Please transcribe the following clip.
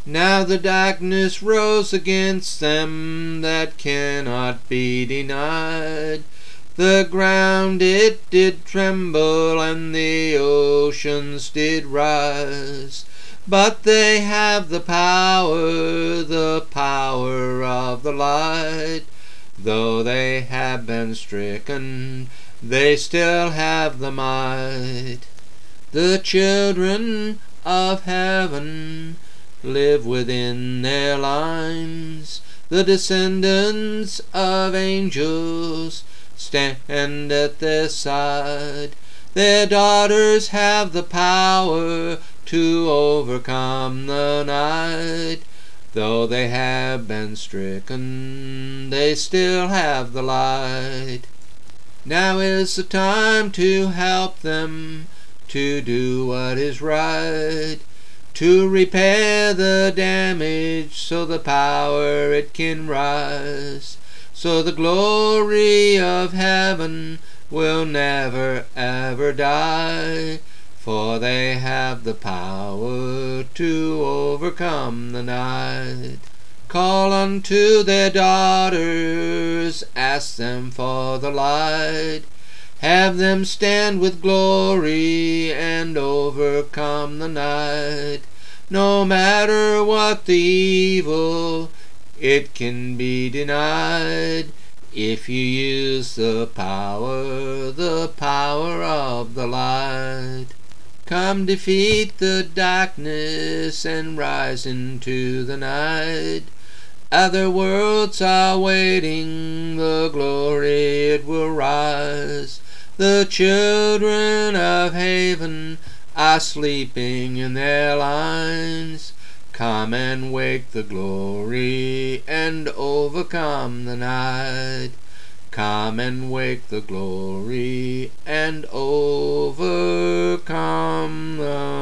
Now the darkness rose against them that cannot be denied. The ground it did tremble, and the oceans did rise. But they have the power of the light. Though they have been stricken, they still have the might. The children of heaven live within their lines. The descendants of angels stand at their side. Their daughters have the power to overcome the night. Though they have been stricken, they still have the light. Now is the time to help them to do what is right, to repair the damage so the power it can rise, so the glory of heaven will never ever die, for they have the power to overcome the night. Call unto their daughters, ask them for the light, have them stand with glory and overcome the night. No matter what the evil, it can be denied if you use the power of the light. Come defeat the darkness and rise into the night. Other worlds are waiting, the glory it will rise. The children of heaven are sleeping in their lines. Come and wake the glory and overcome the night. Come and wake the glory and overcome the